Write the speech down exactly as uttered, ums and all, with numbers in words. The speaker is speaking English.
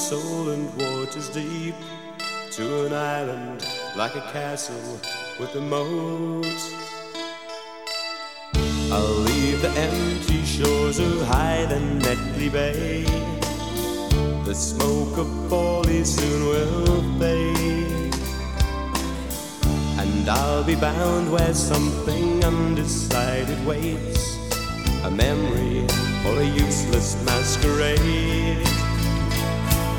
soul and waters deep, to an island like a castle with a moat. I'll leave the empty shores of Highland Netley Bay. The smoke of folly soon will fade, and I'll be bound where something undecided waits, a memory or a useless masquerade.